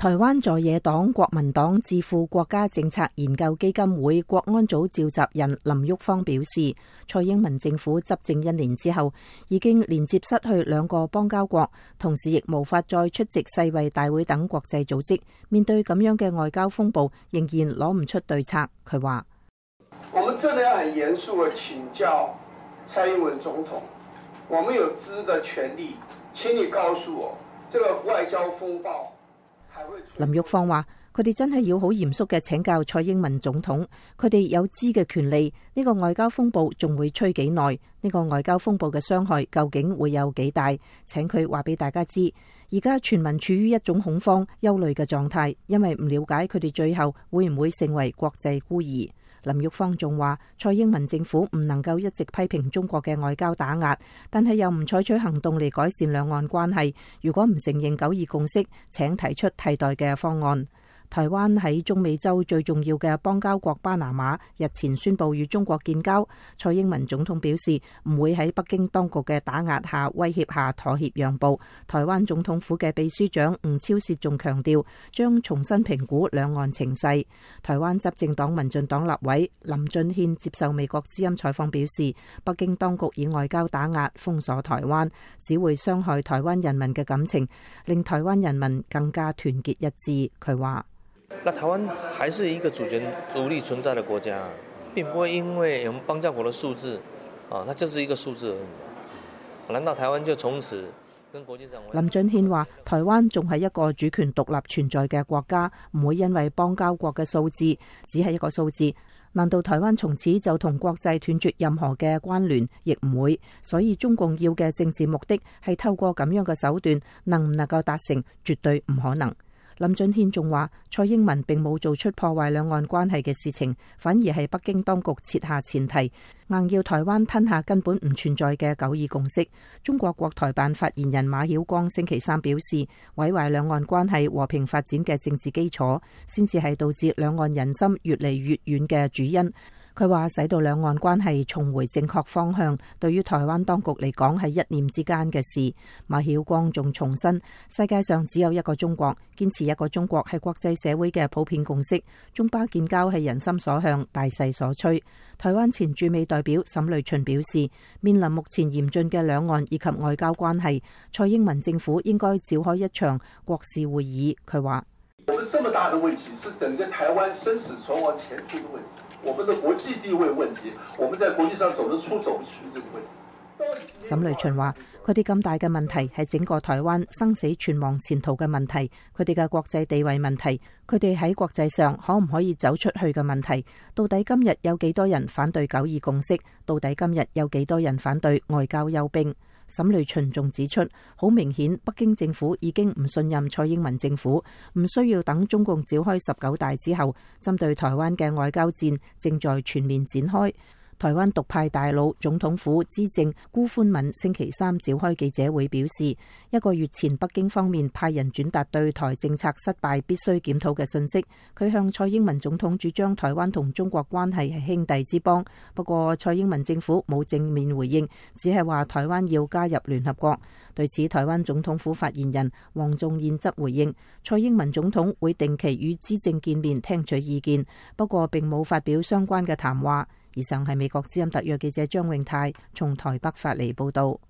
台灣在野黨國民黨智庫國家政策研究基金會國安組召集人林旭芳表示，蔡英文政府執政1年之後，已經連接失去2個邦交國，同時亦無法再出席世衛大會等國際組織。面對咁樣嘅外交風暴，仍然攞唔出對策。佢話： 我們真的要很嚴肅地請教蔡英文總統，我們有知的權利，請你告訴我，這個外交風暴。 林旭芳話：佢哋真係要好嚴肅嘅請教蔡英文總統，佢哋有知嘅權利。呢個外交風暴仲會吹幾耐？呢個外交風暴嘅傷害究竟會有幾大？請佢話俾大家知。而家全民處於一種恐慌、憂慮嘅狀態，因為唔了解佢哋最後會唔會成為國際孤兒。林旭芳仲話：蔡英文政府唔能夠一直批評中國嘅外交打壓，但係又唔採取行動嚟改善兩岸關係。如果唔承認9·2共識，請提出替代嘅方案。台灣喺中美洲最重要嘅邦交國巴拿馬日前宣布與中國建交。蔡英文總統表示唔會喺北京當局嘅打壓下、威脅下妥協讓步。台灣總統府嘅秘書長吳釗燮仲強調，將重新評估兩岸情勢。台灣執政黨民進黨立委林俊憲接受美國之音採訪表示，北京當局以外交打壓封鎖台灣，只會傷害台灣人民嘅感情，令台灣人民更加團結一致。佢話： 那台灣還是一個主權獨立存在的國家，並不會因為我們邦交國的數字，它就是一個數字而已。難道台灣就從此跟國際上？ 林俊憲話：台灣仲係一個主權獨立存在嘅國家，唔會因為邦交國嘅數字只係一個數字。難道台灣從此就同國際斷絕任何嘅關聯？亦唔會。所以中共要嘅政治目的係透過咁樣嘅手段，能唔能夠達成，絕對唔可能。林俊憲仲話：蔡英文並冇做出破壞兩岸關係嘅事情，反而係北京當局設下前提，硬要台灣吞下根本唔存在嘅9·2共識。中國國台辦發言人馬曉光星期3表示，毀壞兩岸關係和平發展嘅政治基礎，先至係導致兩岸人心越嚟越遠嘅主因。佢話使到兩岸關係重回正確方向，對於台灣當局嚟講係一念之間嘅事。馬曉光仲重申，世界上只有一個中國，堅持一個中國係國際社會嘅普遍共識。中巴建交係人心所向、大勢所趨。台灣前駐美代表沈雷群表示，面臨目前嚴峻嘅兩岸以及外交關係，蔡英文政府應該召開一場國事會議。佢話： 我們這麼大的問題是整個台灣生死存亡前途的問題。我們的國際地位問題，我們在國際上走得出走不出這個問題。 沈雷群話：佢哋咁大嘅問題係整個台灣生死存亡前途嘅問題，佢哋嘅國際地位問題，佢哋喺國際上可唔可以走出去嘅問題。到底今日有幾多人反對9·2共識？到底今日有幾多人反對外交休兵？沈雷群仲指出，好明顯北京政府已經唔信任蔡英文政府，唔需要等中共召開19大之後，針對台灣嘅外交戰正在全面展開。台灣獨派大佬總統府資政辜寬敏星期3召開記者會表示，1個月前北京方面派人轉達對台政策失敗必須檢討嘅信息。佢向蔡英文總統主張台灣同中國關係係兄弟之邦，不過蔡英文政府冇正面回應，只係話台灣要加入聯合國。對此，台灣總統府發言人黃仲彥則回應，蔡英文總統會定期與資政見面聽取意見，不過並冇發表相關嘅談話。以上係美國之音特約記者張永泰從台北發嚟報道。